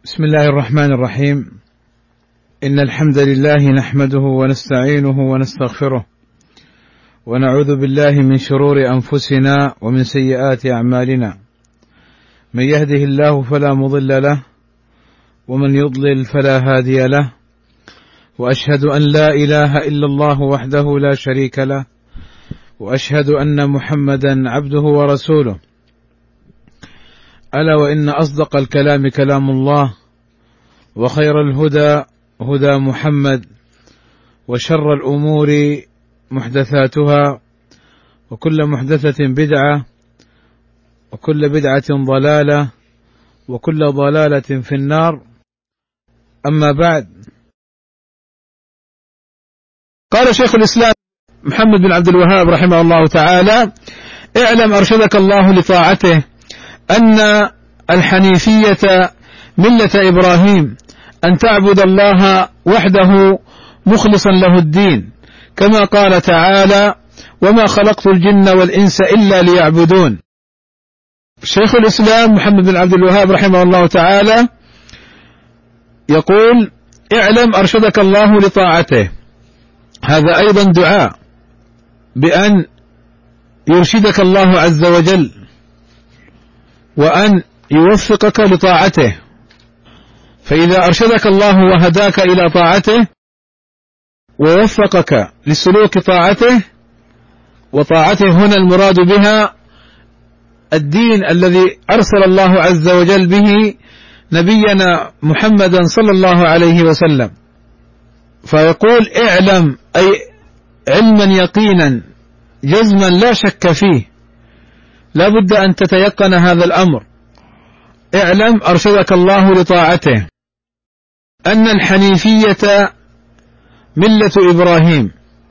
بسم الله الرحمن الرحيم. إن الحمد لله نحمده ونستعينه ونستغفره ونعوذ بالله من شرور أنفسنا ومن سيئات أعمالنا. من يهده الله فلا مضل له ومن يضلل فلا هادي له، وأشهد أن لا إله إلا الله وحده لا شريك له، وأشهد أن محمدا عبده ورسوله. ألا وإن أصدق الكلام كلام الله، وخير الهدى هدى محمد، وشر الأمور محدثاتها، وكل محدثة بدعة، وكل بدعة ضلالة، وكل ضلالة في النار. أما بعد، قال شيخ الإسلام محمد بن عبد الوهاب رحمه الله تعالى: اعلم أرشدك الله لطاعته أن الحنيفية ملة إبراهيم، أن تعبد الله وحده مخلصا له الدين، كما قال تعالى: وما خلقت الجن والإنس إلا ليعبدون. شيخ الإسلام محمد بن عبد الوهاب رحمه الله تعالى يقول: اعلم أرشدك الله لطاعته. هذا أيضا دعاء بأن يرشدك الله عز وجل، وأن يوفقك لطاعته. فإذا أرشدك الله وهداك إلى طاعته ووفقك لسلوك طاعته، وطاعته هنا المراد بها الدين الذي أرسل الله عز وجل به نبينا محمدا صلى الله عليه وسلم. فيقول: اعلم، أي علما يقينا جزما لا شك فيه، لا بد أن تتيقن هذا الأمر. اعلم أرشدك الله لطاعته أن الحنيفية ملة إبراهيم،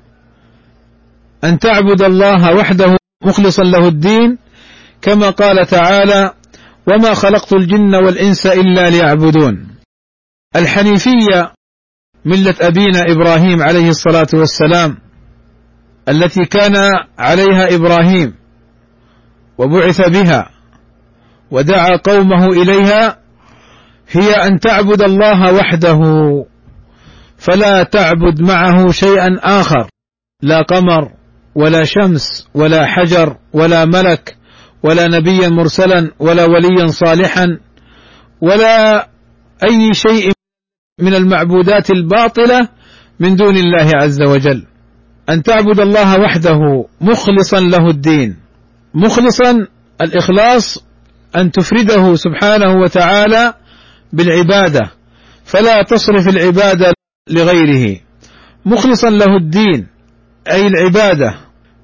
أن تعبد الله وحده مخلصا له الدين، كما قال تعالى: وما خلقت الجن والإنس إلا ليعبدون. الحنيفية ملة أبينا إبراهيم عليه الصلاة والسلام، التي كان عليها إبراهيم وبعث بها ودعا قومه إليها، هي أن تعبد الله وحده، فلا تعبد معه شيئا آخر، لا قمر ولا شمس ولا حجر ولا ملك ولا نبيا مرسلا ولا وليا صالحا ولا أي شيء من المعبودات الباطلة من دون الله عز وجل. أن تعبد الله وحده مخلصا له الدين. مخلصا، الإخلاص أن تفرده سبحانه وتعالى بالعبادة، فلا تصرف العبادة لغيره. مخلصا له الدين أي العبادة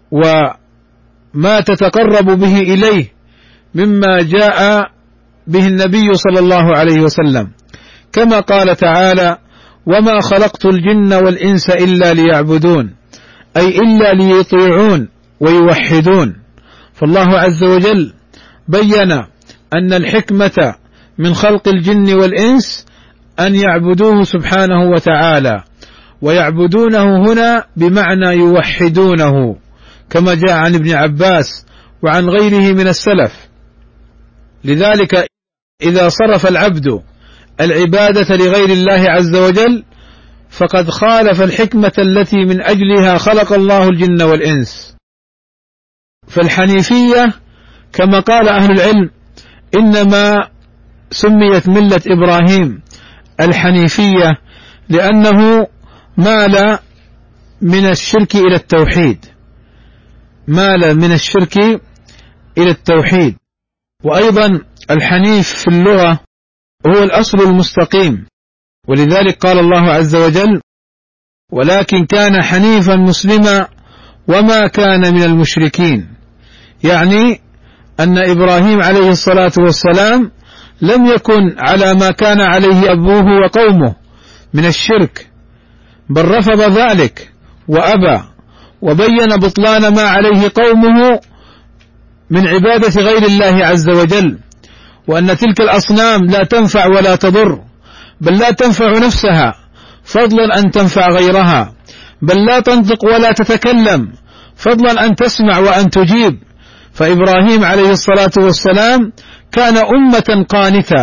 وما تتقرب به إليه مما جاء به النبي صلى الله عليه وسلم، كما قال تعالى: وما خلقت الجن والإنس إلا ليعبدون، أي إلا ليطيعون ويوحدون. فالله عز وجل بين أن الحكمة من خلق الجن والإنس أن يعبدوه سبحانه وتعالى، ويعبدونه هنا بمعنى يوحدونه، كما جاء عن ابن عباس وعن غيره من السلف. لذلك إذا صرف العبد العبادة لغير الله عز وجل فقد خالف الحكمة التي من أجلها خلق الله الجن والإنس. فالحنيفية كما قال أهل العلم إنما سميت ملة إبراهيم الحنيفية لأنه مال من الشرك إلى التوحيد، مال من الشرك إلى التوحيد. وأيضا الحنيف في اللغة هو الأصل المستقيم، ولذلك قال الله عز وجل: ولكن كان حنيفا مسلما وما كان من المشركين. يعني أن إبراهيم عليه الصلاة والسلام لم يكن على ما كان عليه أبوه وقومه من الشرك، بل رفض ذلك وأبى، وبين بطلان ما عليه قومه من عبادة غير الله عز وجل، وأن تلك الأصنام لا تنفع ولا تضر، بل لا تنفع نفسها فضلا أن تنفع غيرها، بل لا تنطق ولا تتكلم فضلا أن تسمع وأن تجيب. فإبراهيم عليه الصلاة والسلام كان أمة قانتا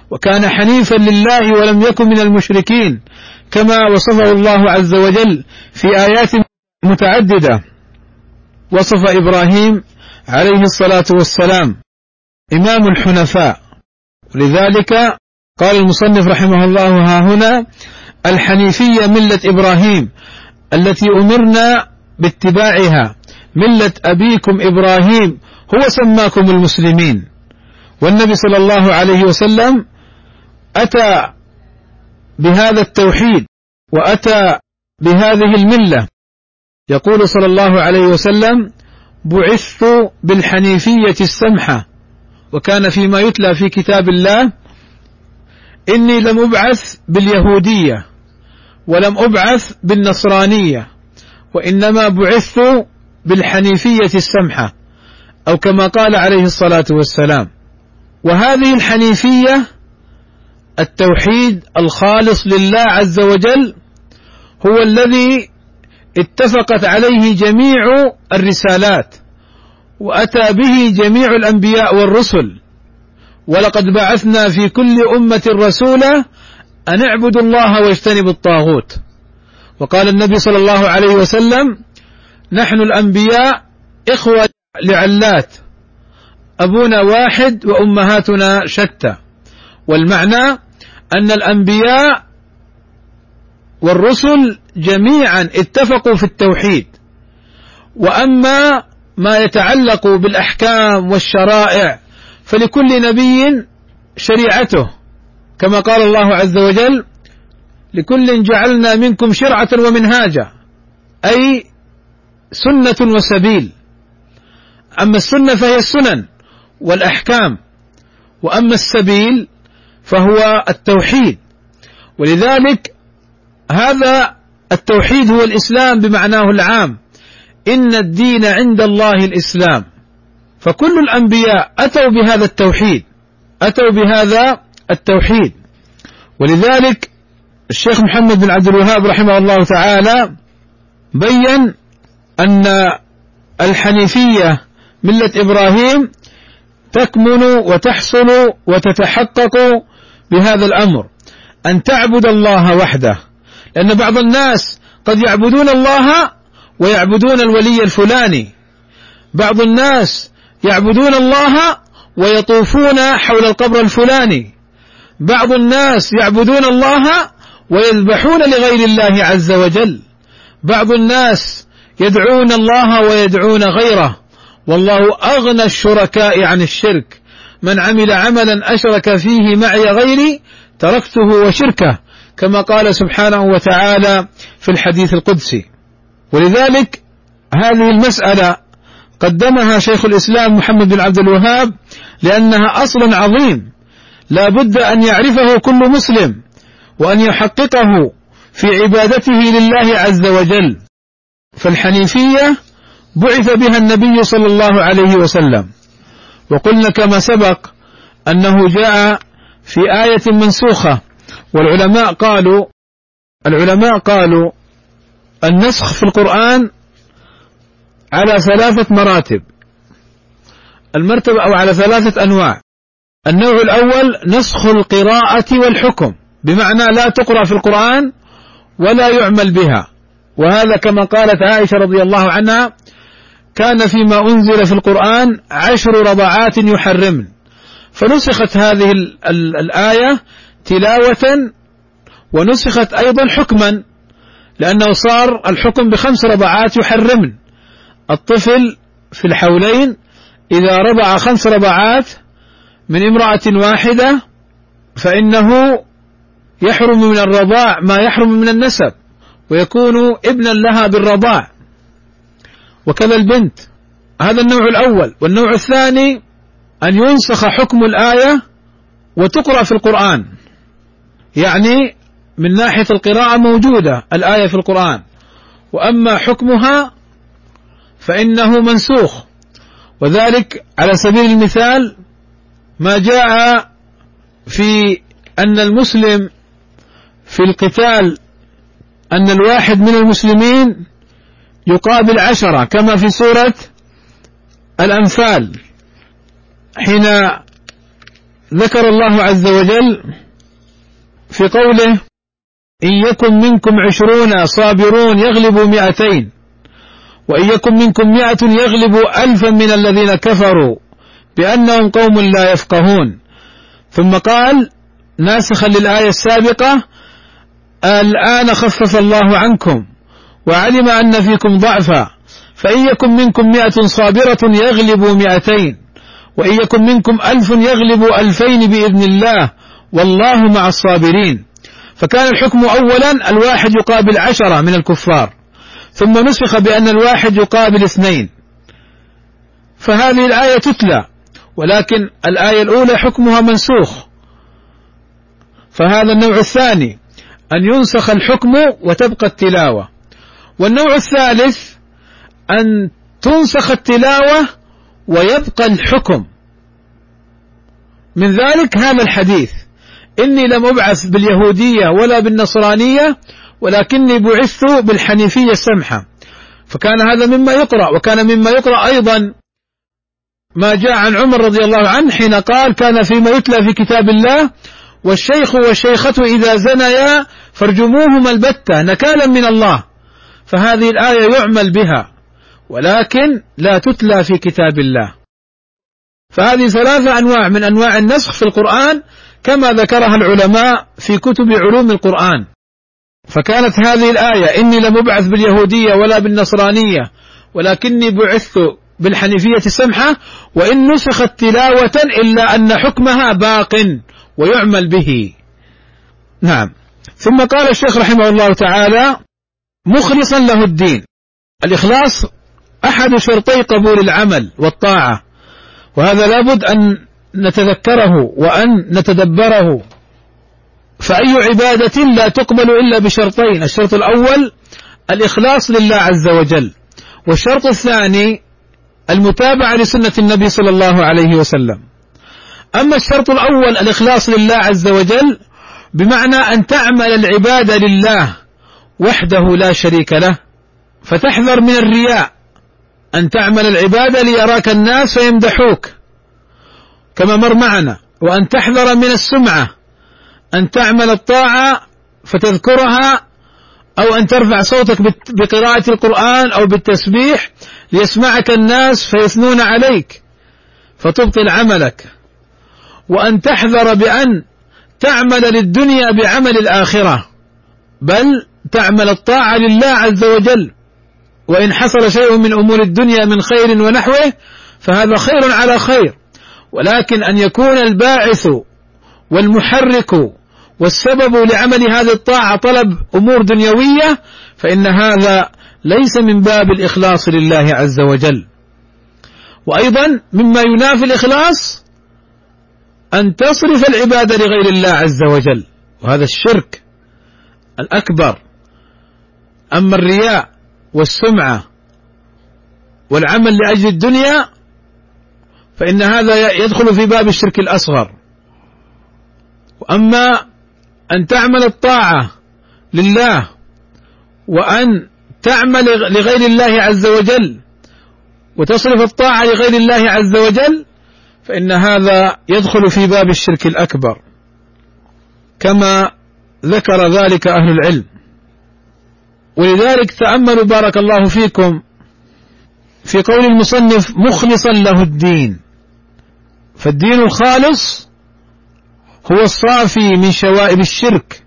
وكان حنيفا لله ولم يكن من المشركين كما وصفه الله عز وجل في آيات متعددة. وصف إبراهيم عليه الصلاة والسلام إمام الحنفاء، ولذلك قال المصنف رحمه الله ها هنا: الحنيفية ملة إبراهيم التي أمرنا باتباعها، ملة أبيكم إبراهيم هو سماكم المسلمين. والنبي صلى الله عليه وسلم أتى بهذا التوحيد وأتى بهذه الملة. يقول صلى الله عليه وسلم: بعثت بالحنيفية السمحة. وكان فيما يتلى في كتاب الله: إني لم أبعث باليهودية ولم أبعث بالنصرانية، وإنما بعثت بالحنيفية السمحة، أو كما قال عليه الصلاة والسلام. وهذه الحنيفية التوحيد الخالص لله عز وجل هو الذي اتفقت عليه جميع الرسالات وأتى به جميع الأنبياء والرسل. ولقد بعثنا في كل أمة رسولا أن اعبدوا الله واجتنبوا الطاغوت. وقال النبي صلى الله عليه وسلم: نحن الأنبياء إخوة لعلات، أبونا واحد وأمهاتنا شتى. والمعنى أن الأنبياء والرسل جميعا اتفقوا في التوحيد. وأما ما يتعلق بالأحكام والشرائع فلكل نبي شريعته، كما قال الله عز وجل: لكل جعلنا منكم شرعة ومنهاجا، أي سنة وسبيل. أما السنة فهي السنن والأحكام، وأما السبيل فهو التوحيد. ولذلك هذا التوحيد هو الإسلام بمعناه العام: إن الدين عند الله الإسلام. فكل الأنبياء أتوا بهذا التوحيد، أتوا بهذا التوحيد. ولذلك الشيخ محمد بن عبد الوهاب رحمه الله تعالى بين أن الحنيفية ملة إبراهيم تكمن وتحصل وتتحقق بهذا الأمر، أن تعبد الله وحده. لأن بعض الناس قد يعبدون الله ويعبدون الولي الفلاني، بعض الناس يعبدون الله ويطوفون حول القبر الفلاني، بعض الناس يعبدون الله ويذبحون لغير الله عز وجل، بعض الناس يدعون الله ويدعون غيره. والله أغنى الشركاء عن الشرك: من عمل عملا أشرك فيه معي غيري تركته وشركه، كما قال سبحانه وتعالى في الحديث القدسي. ولذلك هذه المسألة قدمها شيخ الإسلام محمد بن عبد الوهاب لأنها أصل عظيم لا بد أن يعرفه كل مسلم وأن يحققه في عبادته لله عز وجل. فالحنيفية بعث بها النبي صلى الله عليه وسلم، وقلنا كما سبق أنه جاء في آية منسوخة. والعلماء قالوا النسخ في القرآن على 3 مراتب، المرتبة أو على 3 أنواع. النوع الأول نسخ القراءة والحكم، بمعنى لا تقرأ في القرآن ولا يعمل بها. وهذا كما قالت عائشة رضي الله عنها: كان فيما أنزل في القرآن 10 رضعات يحرمن، فنسخت هذه الآية تلاوة ونسخت أيضا حكما، لأنه صار الحكم ب5 رضعات يحرمن. الطفل في الحولين إذا رضع 5 رضعات من امرأة واحدة فإنه يحرم من الرضاع ما يحرم من النسب، ويكون ابنا لها بالرضاع، وكذا البنت. هذا النوع الأول. والنوع الثاني أن ينسخ حكم الآية وتقرأ في القرآن، يعني من ناحية القراءة موجودة الآية في القرآن، وأما حكمها فإنه منسوخ. وذلك على سبيل المثال ما جاء في أن المسلم في القتال أن الواحد من المسلمين يقابل 10، كما في سورة الأنفال حين ذكر الله عز وجل في قوله: إن يكن منكم 20 صابرون يغلبوا 200 وإن يكن منكم 100 يغلبوا 1000 من الذين كفروا بأنهم قوم لا يفقهون. ثم قال ناسخا للآية السابقة: الآن خفف الله عنكم وعلم أن فيكم ضعفا فإن يكن منكم 100 صابرة يغلبوا 200 وإن يكن منكم 1000 يغلبوا 2000 بإذن الله والله مع الصابرين. فكان الحكم أولا 1 يقابل 10 من الكفار، ثم نسخ بأن 1 يقابل 2. فهذه الآية تتلى، ولكن الآية الأولى حكمها منسوخ، فهذا النوع الثاني أن ينسخ الحكم وتبقى التلاوة. والنوع الثالث أن تنسخ التلاوة ويبقى الحكم. من ذلك هذا الحديث: إني لم أبعث باليهودية ولا بالنصرانية ولكني بعثت بالحنيفية السمحة. فكان هذا مما يقرأ. وكان مما يقرأ أيضا ما جاء عن عمر رضي الله عنه حين قال: كان فيما يتلى في كتاب الله: والشيخ والشيخة إذا زنيا فارجموهما البتة نكالا من الله. فهذه الآية يعمل بها ولكن لا تتلى في كتاب الله. فهذه 3 أنواع من أنواع النسخ في القرآن كما ذكرها العلماء في كتب علوم القرآن. فكانت هذه الآية: إني لم أبعث باليهودية ولا بالنصرانية ولكني بعثت بالحنيفية السمحة، وإن نسخت تلاوة إلا أن حكمها باق ويعمل به. نعم. ثم قال الشيخ رحمه الله تعالى: مخلصا له الدين. الإخلاص أحد شرطي قبول العمل والطاعة، وهذا لابد أن نتذكره وأن نتدبره. فأي عبادة لا تقبل إلا بشرطين: الشرط الأول الإخلاص لله عز وجل، والشرط الثاني المتابعة لسنة النبي صلى الله عليه وسلم. أما الشرط الأول الإخلاص لله عز وجل بمعنى أن تعمل العبادة لله وحده لا شريك له، فتحذر من الرياء، أن تعمل العبادة ليراك الناس فيمدحوك كما مر معنا، وأن تحذر من السمعة، أن تعمل الطاعة فتذكرها أو أن ترفع صوتك بقراءة القرآن أو بالتسبيح ليسمعك الناس فيثنون عليك فتبطل عملك، وأن تحذر بأن تعمل للدنيا بعمل الآخرة، بل تعمل الطاعة لله عز وجل. وإن حصل شيء من أمور الدنيا من خير ونحوه فهذا خير على خير، ولكن أن يكون الباعث والمحرك والسبب لعمل هذه الطاعة طلب أمور دنيوية فإن هذا ليس من باب الإخلاص لله عز وجل. وأيضا مما ينافي الإخلاص أن تصرف العبادة لغير الله عز وجل، وهذا الشرك الأكبر. أما الرياء والسمعة والعمل لأجل الدنيا فإن هذا يدخل في باب الشرك الأصغر. وأما أن تعمل الطاعة لله وأن تعمل لغير الله عز وجل وتصرف الطاعة لغير الله عز وجل فإن هذا يدخل في باب الشرك الأكبر كما ذكر ذلك أهل العلم. ولذلك تأملوا بارك الله فيكم في قول المصنف: مخلصا له الدين. فالدين الخالص هو الصافي من شوائب الشرك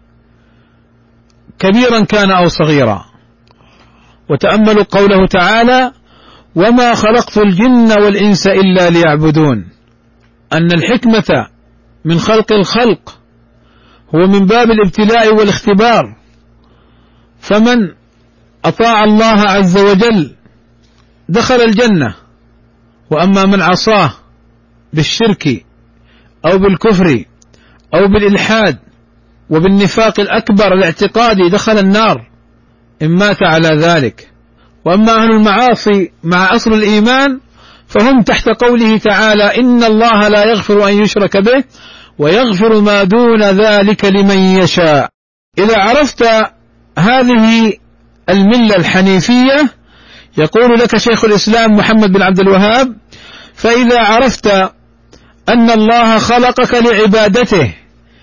كبيرا كان أو صغيرا. وتأملوا قوله تعالى: وما خلقت الجن والإنس إلا ليعبدون. أن الحكمة من خلق الخلق هو من باب الابتلاء والاختبار، فمن أطاع الله عز وجل دخل الجنة، وأما من عصاه بالشرك أو بالكفر أو بالإلحاد وبالنفاق الأكبر الاعتقادي دخل النار إن مات على ذلك. وأما أهل المعاصي مع أصل الإيمان فهم تحت قوله تعالى: إن الله لا يغفر أن يشرك به ويغفر ما دون ذلك لمن يشاء. إذا عرفت هذه الملة الحنيفية يقول لك شيخ الإسلام محمد بن عبد الوهاب: فإذا عرفت أن الله خلقك لعبادته،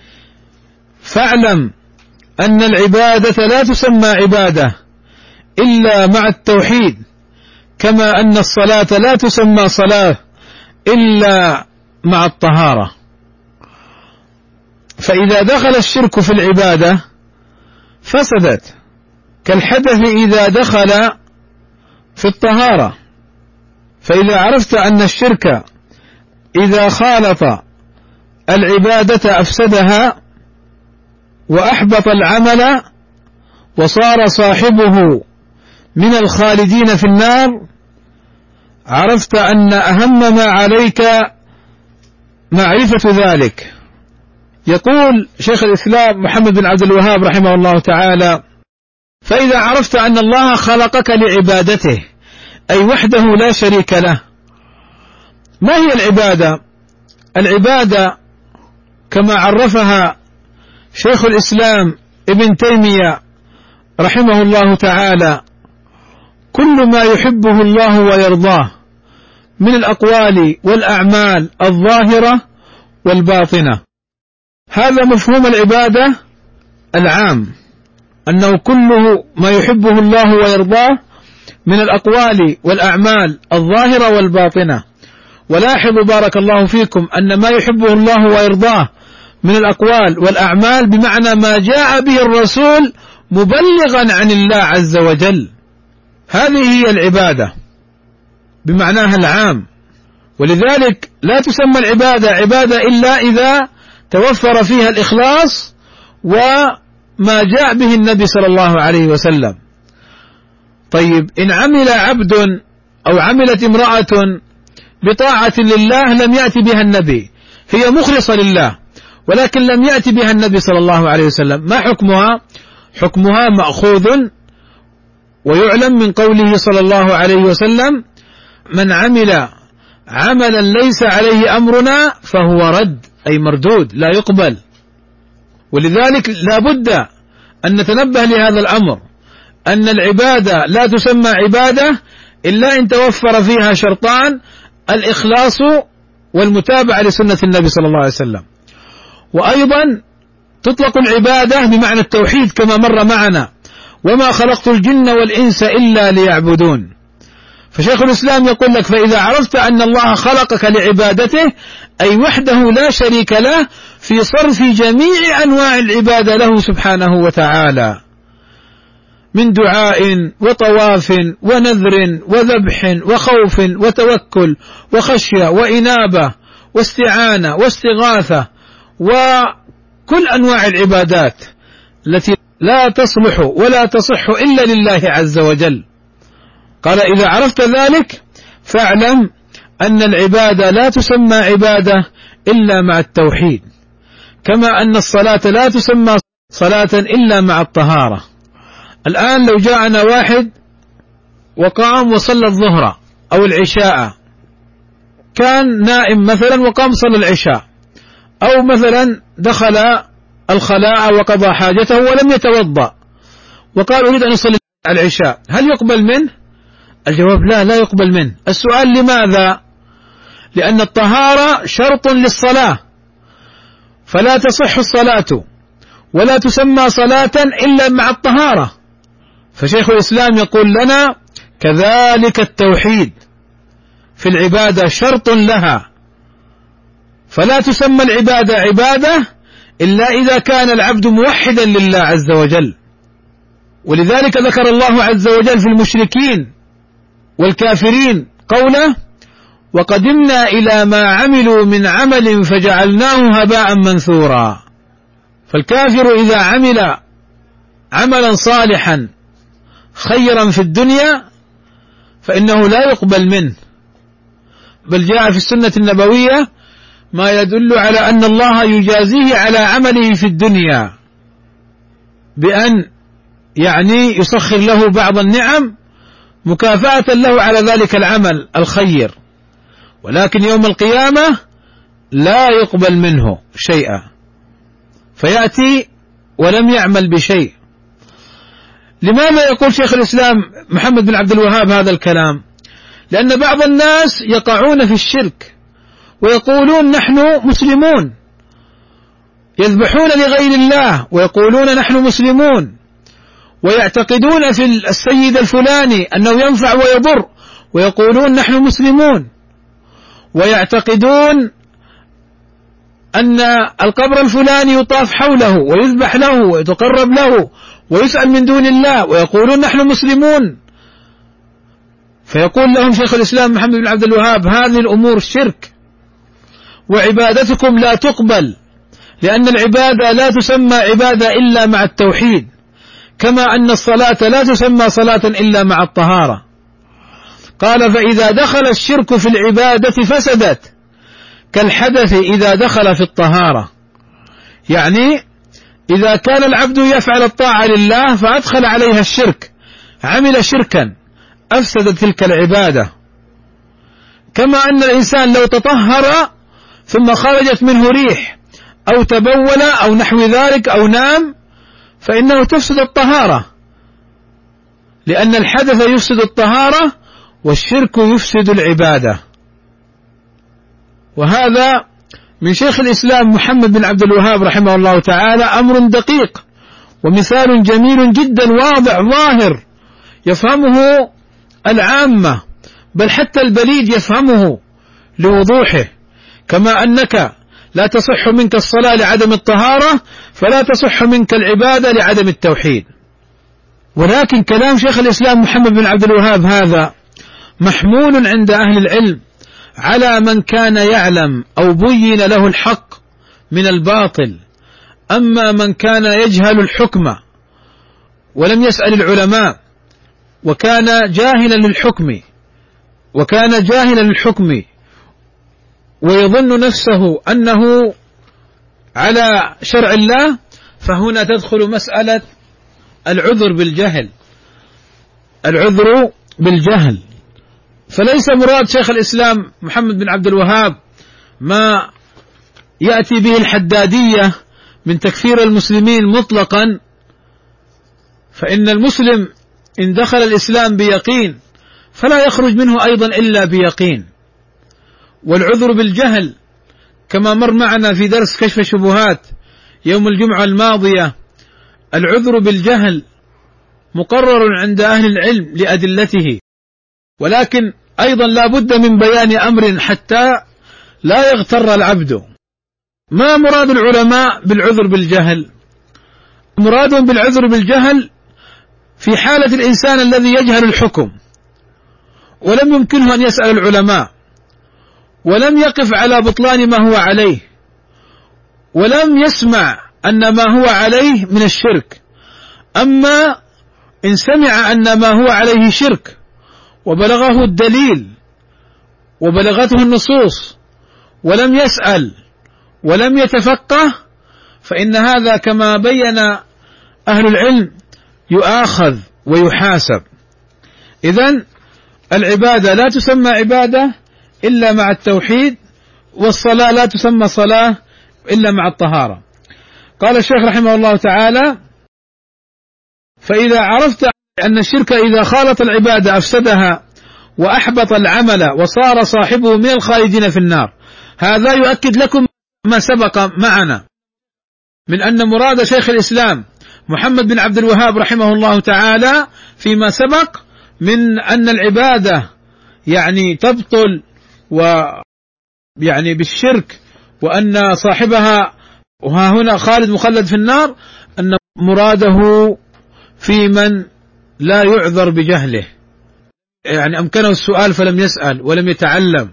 فاعلم أن العبادة لا تسمى عبادة إلا مع التوحيد، كما أن الصلاة لا تسمى صلاة إلا مع الطهارة. فإذا دخل الشرك في العبادة فسدت، كالحدث إذا دخل في الطهارة. فإذا عرفت أن الشرك إذا خالط العبادة أفسدها وأحبط العمل وصار صاحبه من الخالدين في النار، عرفت أن أهم ما عليك معرفة ذلك. يقول شيخ الإسلام محمد بن عبد الوهاب رحمه الله تعالى: فإذا عرفت أن الله خلقك لعبادته، أي وحده لا شريك له. ما هي العبادة؟ العبادة كما عرفها شيخ الإسلام ابن تيمية رحمه الله تعالى: كل ما يحبه الله ويرضاه من الأقوال والأعمال الظاهرة والباطنة. هذا مفهوم العبادة العام، أنه كله ما يحبه الله ويرضاه من الأقوال والأعمال الظاهرة والباطنة. ولاحظوا بارك الله فيكم أن ما يحبه الله ويرضاه من الأقوال والأعمال بمعنى ما جاء به الرسول مبلغا عن الله عز وجل. هذه هي العبادة بمعناها العام. ولذلك لا تسمى العبادة عبادة إلا إذا توفر فيها الإخلاص وما جاء به النبي صلى الله عليه وسلم. طيب، إن عمل عبد أو عملت امرأة بطاعة لله لم يأتي بها النبي، هي مخلصة لله ولكن لم يأتي بها النبي صلى الله عليه وسلم، ما حكمها؟ حكمها مأخوذ ويعلم من قوله صلى الله عليه وسلم: من عمل عملا ليس عليه أمرنا فهو رد، أي مردود لا يقبل. ولذلك لا بد أن نتنبه لهذا الأمر، أن العبادة لا تسمى عبادة إلا إن توفر فيها شرطان: الإخلاص والمتابعة لسنة النبي صلى الله عليه وسلم. وأيضا تطلق العبادة بمعنى التوحيد كما مر معنا: وما خلقت الجن والإنس إلا ليعبدون. فشيخ الإسلام يقول لك: فإذا عرفت أن الله خلقك لعبادته، أي وحده لا شريك له في صرف جميع أنواع العبادة له سبحانه وتعالى، من دعاء وطواف ونذر وذبح وخوف وتوكل وخشية وإنابة واستعانة واستغاثة، وكل أنواع العبادات التي لا تصلح ولا تصح إلا لله عز وجل. قال: إذا عرفت ذلك فاعلم أن العبادة لا تسمى عبادة إلا مع التوحيد، كما أن الصلاة لا تسمى صلاة إلا مع الطهارة. الآن لو جاءنا واحد وقام وصلى الظهر أو العشاء، كان نائم مثلا وقام صلى العشاء، أو مثلا دخل الخلاء وقضى حاجته ولم يتوضأ وقال: أريد أن أصلي العشاء، هل يقبل منه؟ الجواب: لا يقبل منه. السؤال: لماذا؟ لأن الطهارة شرط للصلاة، فلا تصح الصلاة ولا تسمى صلاة إلا مع الطهارة. فشيخ الإسلام يقول لنا: كذلك التوحيد في العبادة شرط لها، فلا تسمى العبادة عبادة إلا إذا كان العبد موحدا لله عز وجل. ولذلك ذكر الله عز وجل في المشركين والكافرين قوله: وقدمنا إلى ما عملوا من عمل فجعلناه هباء منثورا. فالكافر إذا عمل عملا صالحا خيرا في الدنيا فإنه لا يقبل منه، بل جاء في السنة النبوية ما يدل على أن الله يجازيه على عمله في الدنيا بأن يسخر له بعض النعم مكافأة له على ذلك العمل الخير، ولكن يوم القيامة لا يقبل منه شيئا، فيأتي ولم يعمل بشيء. لماذا يقول شيخ الإسلام محمد بن عبد الوهاب هذا الكلام؟ لأن بعض الناس يقعون في الشرك ويقولون نحن مسلمون، يذبحون لغير الله ويقولون نحن مسلمون، ويعتقدون في السيد الفلاني أنه ينفع ويضر ويقولون نحن مسلمون، ويعتقدون أن القبر الفلاني يطاف حوله ويذبح له ويتقرب له ويسأل من دون الله ويقولون نحن مسلمون. فيقول لهم شيخ الإسلام محمد بن عبد الوهاب: هذه الأمور شرك، وعبادتكم لا تقبل، لأن العبادة لا تسمى عبادة إلا مع التوحيد، كما أن الصلاة لا تسمى صلاة إلا مع الطهارة. قال: فإذا دخل الشرك في العبادة فسدت كالحدث إذا دخل في الطهارة. يعني إذا كان العبد يفعل الطاعة لله فأدخل عليها الشرك، عمل شركا، أفسد تلك العبادة. كما أن الإنسان لو تطهر ثم خرجت منه ريح أو تبول أو نحو ذلك أو نام فإنه تفسد الطهارة، لأن الحدث يفسد الطهارة والشرك يفسد العبادة. وهذا من شيخ الإسلام محمد بن عبد الوهاب رحمه الله تعالى أمر دقيق ومثال جميل جدا واضح ظاهر يفهمه العامة، بل حتى البليد يفهمه لوضوحه. كما أنك لا تصح منك الصلاة لعدم الطهارة فلا تصح منك العبادة لعدم التوحيد. ولكن كلام شيخ الإسلام محمد بن عبد الوهاب هذا محمول عند أهل العلم على من كان يعلم أو بين له الحق من الباطل. أما من كان يجهل الحكم ولم يسأل العلماء وكان جاهلا للحكم ويظن نفسه أنه على شرع الله، فهنا تدخل مسألة العذر بالجهل. فليس مراد شيخ الإسلام محمد بن عبد الوهاب ما يأتي به الحدادية من تكفير المسلمين مطلقا، فإن المسلم إن دخل الإسلام بيقين فلا يخرج منه أيضا إلا بيقين. والعذر بالجهل كما مر معنا في درس كشف الشبهات يوم الجمعة الماضية، العذر بالجهل مقرر عند أهل العلم لأدلته، ولكن أيضا لا بد من بيان أمر حتى لا يغتر العبد. ما مراد العلماء بالعذر بالجهل؟ مرادهم بالعذر بالجهل في حالة الإنسان الذي يجهل الحكم ولم يمكنه أن يسأل العلماء، ولم يقف على بطلان ما هو عليه، ولم يسمع أن ما هو عليه من الشرك. أما إن سمع أن ما هو عليه شرك وبلغه الدليل وبلغته النصوص ولم يسأل ولم يتفقه، فإن هذا كما بين أهل العلم يؤاخذ ويحاسب. إذن العبادة لا تسمى عبادة إلا مع التوحيد، والصلاة لا تسمى صلاة إلا مع الطهارة. قال الشيخ رحمه الله تعالى: فإذا عرفت أن الشرك إذا خالط العبادة أفسدها وأحبط العمل وصار صاحبه من الخالدين في النار. هذا يؤكد لكم ما سبق معنا من أن مراد شيخ الإسلام محمد بن عبد الوهاب رحمه الله تعالى فيما سبق من أن العبادة يعني تبطل ويعني بالشرك وأن صاحبها وها هنا خالد مخلد في النار، أن مراده في من لا يعذر بجهله، يعني أمكنه السؤال فلم يسأل ولم يتعلم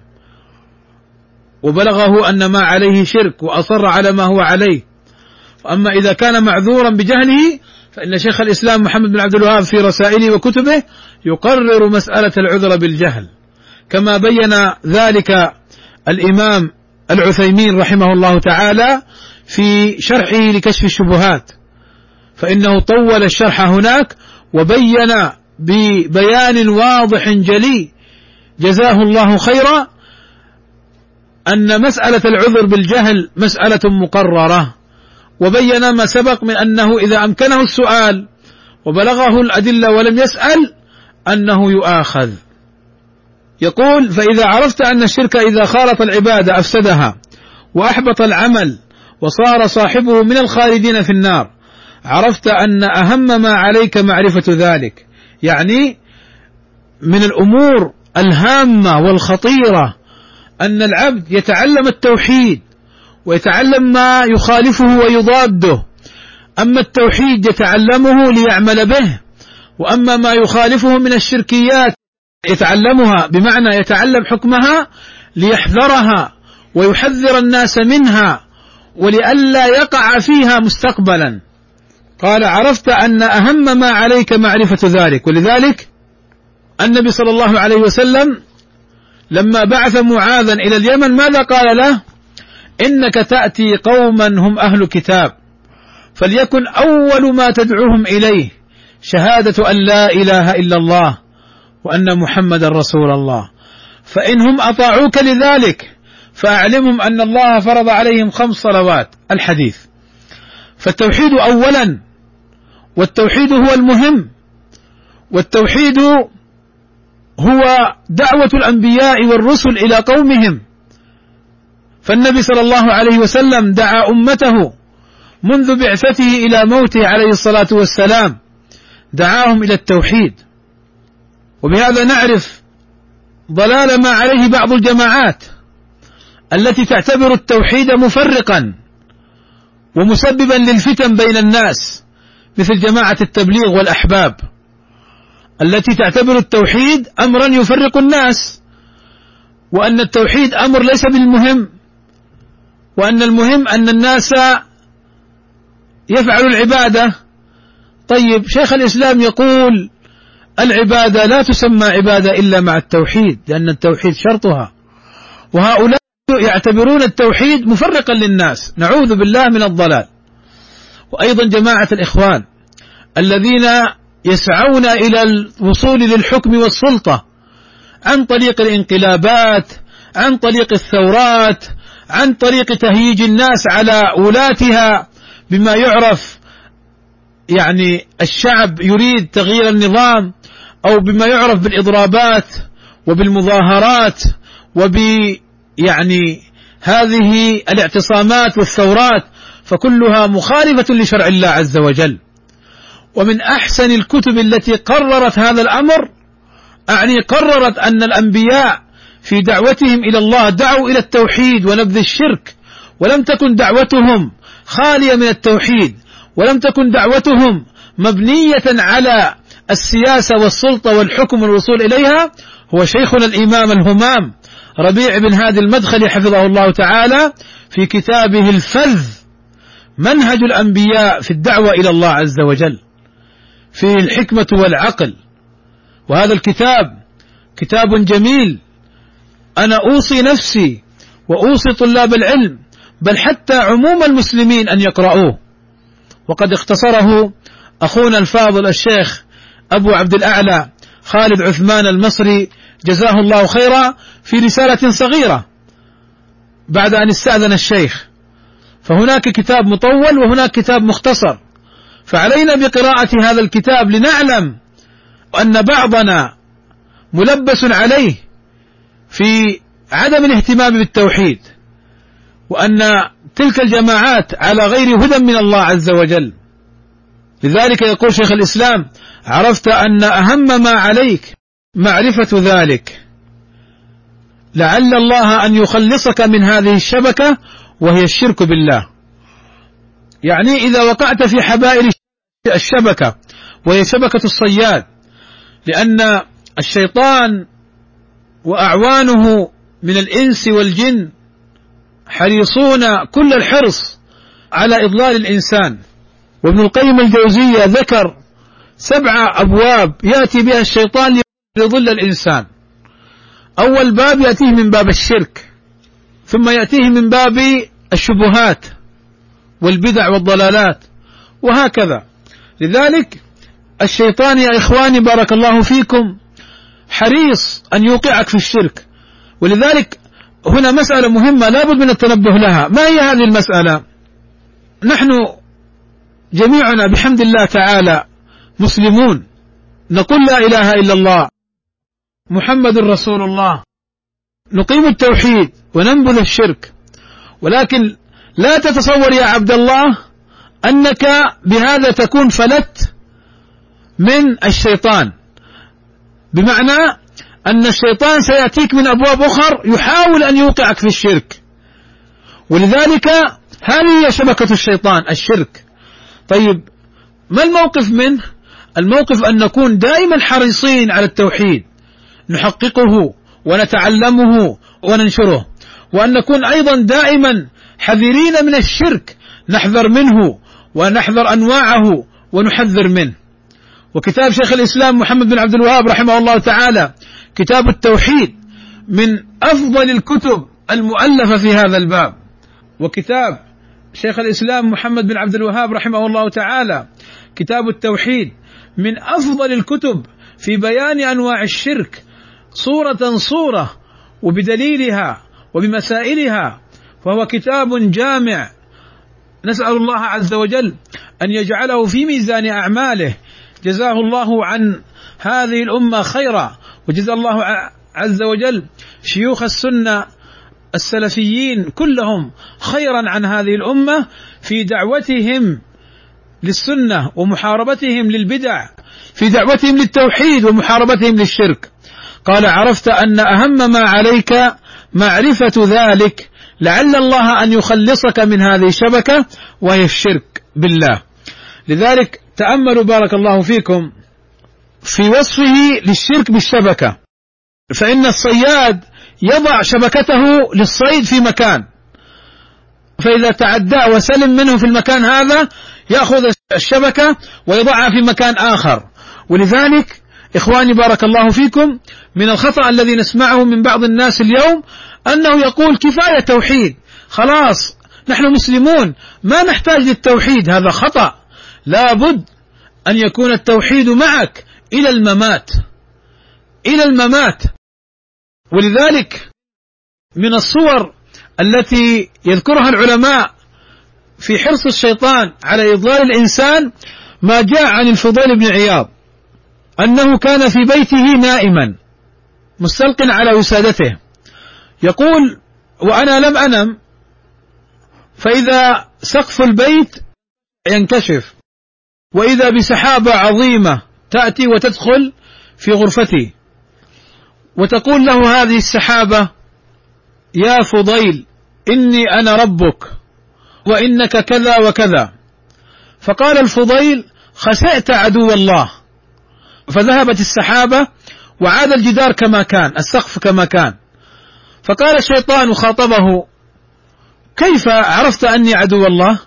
وبلغه أن ما عليه شرك وأصر على ما هو عليه. أما إذا كان معذورا بجهله فإن شيخ الإسلام محمد بن عبد الوهاب في رسائله وكتبه يقرر مسألة العذر بالجهل، كما بين ذلك الإمام العثيمين رحمه الله تعالى في شرحه لكشف الشبهات، فإنه طول الشرح هناك وبين ببيان واضح جلي جزاه الله خيرا أن مسألة العذر بالجهل مسألة مقررة، وبين ما سبق من أنه إذا أمكنه السؤال وبلغه الأدلة ولم يسأل أنه يقول: فإذا عرفت أن الشرك إذا خالط العبادة أفسدها وأحبط العمل وصار صاحبه من الخالدين في النار، عرفت أن أهم ما عليك معرفة ذلك. يعني من الأمور الهامة والخطيرة أن العبد يتعلم التوحيد ويتعلم ما يخالفه ويضاده. أما التوحيد يتعلمه ليعمل به، وأما ما يخالفه من الشركيات يتعلمها، بمعنى يتعلم حكمها ليحذرها ويحذر الناس منها ولئلا يقع فيها مستقبلا. قال: عرفت أن أهم ما عليك معرفة ذلك. ولذلك النبي صلى الله عليه وسلم لما بعث معاذا إلى اليمن ماذا قال له؟ إنك تأتي قوما هم أهل كتاب، فليكن أول ما تدعوهم إليه شهادة أن لا إله إلا الله وأن محمد رسول الله، فإنهم أطاعوك لذلك فأعلمهم أن الله فرض عليهم 5 صلوات. الحديث. فالتوحيد أولا، والتوحيد هو المهم، والتوحيد هو دعوة الأنبياء والرسل إلى قومهم. فالنبي صلى الله عليه وسلم دعا أمته منذ بعثته إلى موته عليه الصلاة والسلام، دعاهم إلى التوحيد. وبهذا نعرف ضلال ما عليه بعض الجماعات التي تعتبر التوحيد مفرقا ومسببا للفتن بين الناس، مثل جماعة التبليغ والأحباب التي تعتبر التوحيد أمرا يفرق الناس، وأن التوحيد أمر ليس بالمهم، وأن المهم أن الناس يفعلوا العبادة. طيب، شيخ الإسلام يقول: العبادة لا تسمى عبادة إلا مع التوحيد، لأن التوحيد شرطها. وهؤلاء يعتبرون التوحيد مفرقا للناس، نعوذ بالله من الضلال. وأيضا جماعة الإخوان الذين يسعون إلى الوصول للحكم والسلطة عن طريق الانقلابات، عن طريق الثورات، عن طريق تهييج الناس على ولاتها بما يعرف، يعني الشعب يريد تغيير النظام، أو بما يعرف بالإضرابات وبالمظاهرات يعني هذه الاعتصامات والثورات، فكلها مخالفة لشرع الله عز وجل. ومن أحسن الكتب التي قررت هذا الأمر، أعني قررت أن الأنبياء في دعوتهم إلى الله دعوا إلى التوحيد ونبذ الشرك، ولم تكن دعوتهم خالية من التوحيد، ولم تكن دعوتهم مبنية على السياسة والسلطة والحكم والوصول إليها. هو شيخنا الإمام الهمام ربيع بن هادي المدخلي حفظه الله تعالى في كتابه الفذ منهج الأنبياء في الدعوة إلى الله عز وجل، فيه الحكمة والعقل. وهذا الكتاب كتاب جميل، أنا أوصي نفسي وأوصي طلاب العلم، بل حتى عموم المسلمين أن يقرأوه. وقد اختصره أخونا الفاضل الشيخ أبو عبد الأعلى خالد عثمان المصري جزاه الله خيرا في رسالة صغيرة بعد أن استأذن الشيخ. فهناك كتاب مطول وهناك كتاب مختصر، فعلينا بقراءة هذا الكتاب لنعلم أن بعضنا ملبس عليه في عدم الاهتمام بالتوحيد، وأن تلك الجماعات على غير هدى من الله عز وجل. لذلك يقول شيخ الإسلام: عرفت أن أهم ما عليك معرفة ذلك، لعل الله أن يخلصك من هذه الشبكة وهي الشرك بالله. يعني إذا وقعت في حبائل الشبكة وهي شبكة الصياد، لأن الشيطان وأعوانه من الإنس والجن حريصون كل الحرص على إضلال الإنسان. وابن القيم الجوزية ذكر 7 أبواب يأتي بها الشيطان ليضل الإنسان. أول باب يأتيه من باب الشرك، ثم يأتيه من باب الشبهات والبدع والضلالات، وهكذا. لذلك الشيطان يا إخواني بارك الله فيكم حريص أن يوقعك في الشرك. ولذلك هنا مسألة مهمة لا بد من التنبه لها. ما هي هذه المسألة؟ نحن جميعنا بحمد الله تعالى مسلمون، نقول لا إله إلا الله محمد رسول الله، نقيم التوحيد وننبذ الشرك. ولكن لا تتصور يا عبد الله أنك بهذا تكون فلت من الشيطان، بمعنى أن الشيطان سيأتيك من أبواب أخر يحاول أن يوقعك في الشرك، ولذلك هذه هي شبكة الشيطان، الشرك. طيب ما الموقف منه؟ الموقف أن نكون دائما حريصين على التوحيد، نحققه ونتعلمه وننشره، وأن نكون أيضا دائما حذرين من الشرك، نحذر منه ونحذر أنواعه ونحذر منه. وكتاب شيخ الإسلام محمد بن عبد الوهاب رحمه الله تعالى كتاب التوحيد من أفضل الكتب المؤلفة في هذا الباب. وكتاب شيخ الإسلام محمد بن عبد الوهاب رحمه الله تعالى كتاب التوحيد من أفضل الكتب في بيان أنواع الشرك صورة صورة وبدليلها وبمسائلها، فهو كتاب جامع. نسأل الله عز وجل أن يجعله في ميزان أعماله. جزاه الله عن هذه الأمة خيرا، وجزا الله عز وجل شيوخ السنة السلفيين كلهم خيرا عن هذه الأمة في دعوتهم للسنة ومحاربتهم للبدع، في دعوتهم للتوحيد ومحاربتهم للشرك. قال: عرفت أن أهم ما عليك معرفة ذلك لعل الله أن يخلصك من هذه الشبكة وهي الشرك بالله. لذلك تأملوا بارك الله فيكم في وصفه للشرك بالشبكة، فإن الصياد يضع شبكته للصيد في مكان، فإذا تعدى وسلم منه في المكان هذا يأخذ الشبكة ويضعها في مكان آخر. ولذلك إخواني بارك الله فيكم من الخطأ الذي نسمعه من بعض الناس اليوم أنه يقول: كفاية توحيد، خلاص نحن مسلمون ما نحتاج للتوحيد. هذا خطأ، لا بد أن يكون التوحيد معك إلى الممات، إلى الممات. ولذلك من الصور التي يذكرها العلماء في حرص الشيطان على إضلال الإنسان ما جاء عن الفضيل بن عياض أنه كان في بيته نائما مستلق على وسادته، يقول: وأنا لم أنم فإذا سقف البيت ينكشف، وإذا بسحابة عظيمة تأتي وتدخل في غرفتي، وتقول له هذه السحابة: يا فضيل إني أنا ربك وإنك كذا وكذا. فقال الفضيل: خسئت عدو الله. فذهبت السحابة وعاد الجدار كما كان، السقف كما كان. فقال الشيطان خاطبه: كيف عرفت أني عدو الله؟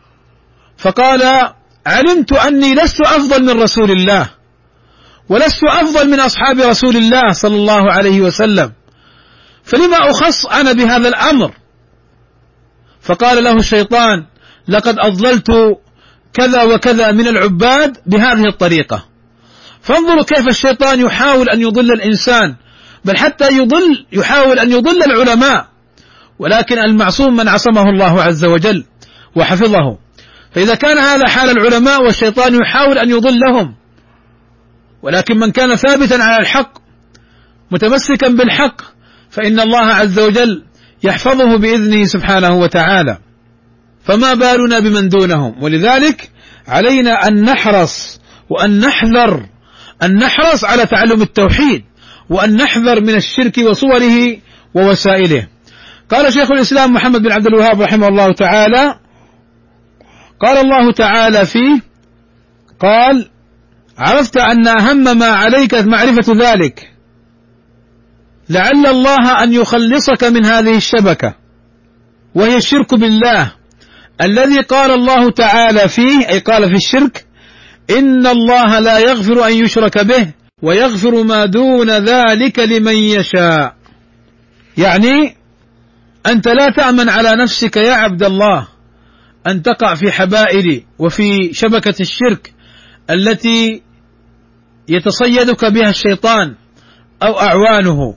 فقال: علمت أني لست أفضل من رسول الله، ولست أفضل من أصحاب رسول الله صلى الله عليه وسلم، فلما أخص أنا بهذا الأمر؟ فقال له الشيطان: لقد أضللت كذا وكذا من العباد بهذه الطريقة. فانظروا كيف الشيطان يحاول أن يضل الإنسان، بل حتى يحاول أن يضل العلماء، ولكن المعصوم من عصمه الله عز وجل وحفظه. فإذا كان هذا حال العلماء والشيطان يحاول أن يضلهم، ولكن من كان ثابتا على الحق متمسكا بالحق فإن الله عز وجل يحفظه بإذنه سبحانه وتعالى. فما بالنا بمن دونهم؟ ولذلك علينا أن نحرص وأن نحرص على تعلم التوحيد، وأن نحذر من الشرك وصوره ووسائله. قال شيخ الإسلام محمد بن عبد الوهاب رحمه الله تعالى: قال الله تعالى فيه: قال: عرفت أن أهم ما عليك معرفة ذلك لعل الله أن يخلصك من هذه الشبكة وهي الشرك بالله، الذي قال الله تعالى فيه، أي قال في الشرك: إن الله لا يغفر أن يشرك به ويغفر ما دون ذلك لمن يشاء. يعني أنت لا تأمن على نفسك يا عبد الله أن تقع في حبائل وفي شبكة الشرك التي يتصيدك بها الشيطان أو أعوانه.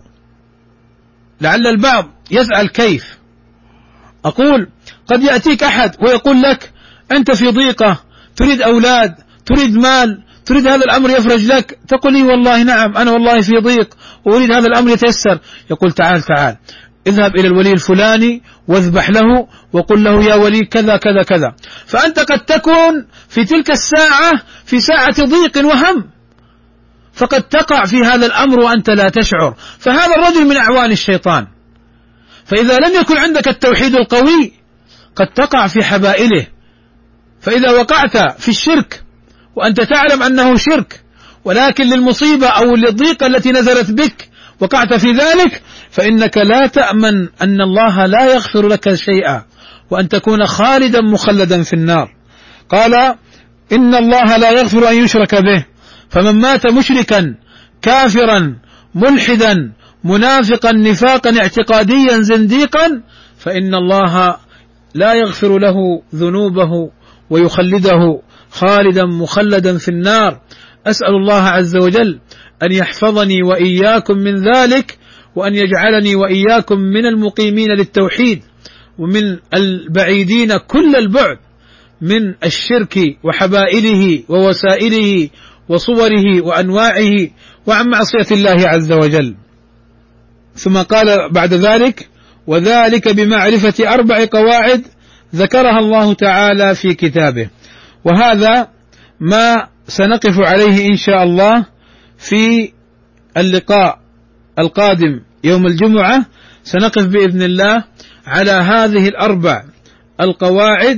لعل البعض يسأل: كيف؟ أقول: قد يأتيك أحد ويقول لك: أنت في ضيقة، تريد أولاد، تريد مال، تريد هذا الأمر يفرج لك، تقول لي والله نعم أنا والله في ضيق وأريد هذا الأمر يتيسر، يقول تعال اذهب إلى الولي الفلاني واذبح له وقل له يا ولي كذا كذا كذا. فأنت قد تكون في تلك الساعة في ساعة ضيق وهم، فقد تقع في هذا الأمر وأنت لا تشعر، فهذا الرجل من أعوان الشيطان. فإذا لم يكن عندك التوحيد القوي قد تقع في حبائله، فإذا وقعت في الشرك وأنت تعلم أنه شرك، ولكن للمصيبة أو للضيقة التي نزلت بك وقعت في ذلك، فإنك لا تأمن أن الله لا يغفر لك شيئا وأن تكون خالدا مخلدا في النار. قال إن الله لا يغفر أن يشرك به، فمن مات مشركا كافرا ملحدا منافقا نفاقا اعتقاديا زنديقا فإن الله لا يغفر له ذنوبه ويخلده خالدا مخلدا في النار. أسأل الله عز وجل أن يحفظني وإياكم من ذلك، وأن يجعلني وإياكم من المقيمين للتوحيد ومن البعيدين كل البعد من الشرك وحبائله ووسائله وصوره وأنواعه وعن معصية الله عز وجل. ثم قال بعد ذلك: وذلك بمعرفة 4 قواعد ذكرها الله تعالى في كتابه. وهذا ما سنقف عليه إن شاء الله في اللقاء القادم يوم الجمعة، سنقف بإذن الله على هذه 4 القواعد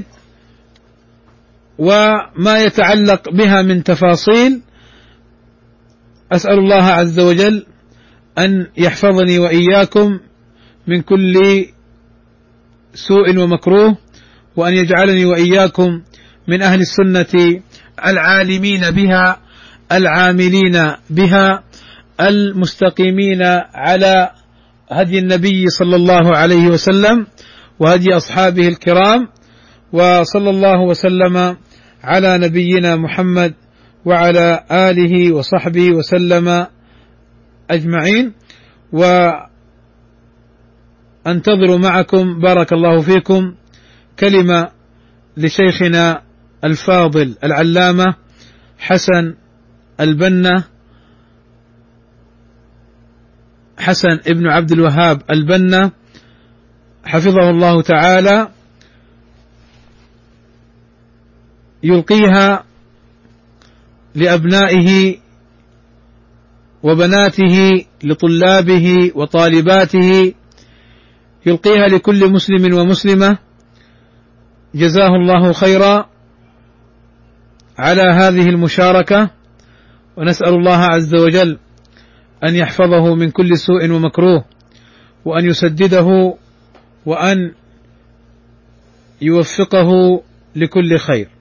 وما يتعلق بها من تفاصيل. أسأل الله عز وجل أن يحفظني وإياكم من كل سوء ومكروه، وأن يجعلني وإياكم من أهل السنة العالمين بها العاملين بها المستقيمين على هدي النبي صلى الله عليه وسلم وهدي أصحابه الكرام، وصلى الله وسلم على نبينا محمد وعلى آله وصحبه وسلم أجمعين. وأنتظر معكم بارك الله فيكم كلمة لشيخنا الفاضل العلامة حسن البنا، حسن ابن عبد الوهاب البنا حفظه الله تعالى، يلقيها لأبنائه وبناته لطلابه وطالباته، يلقيها لكل مسلم ومسلمة، جزاه الله خيرا على هذه المشاركة. ونسأل الله عز وجل أن يحفظه من كل سوء ومكروه، وأن يسدده وأن يوفقه لكل خير.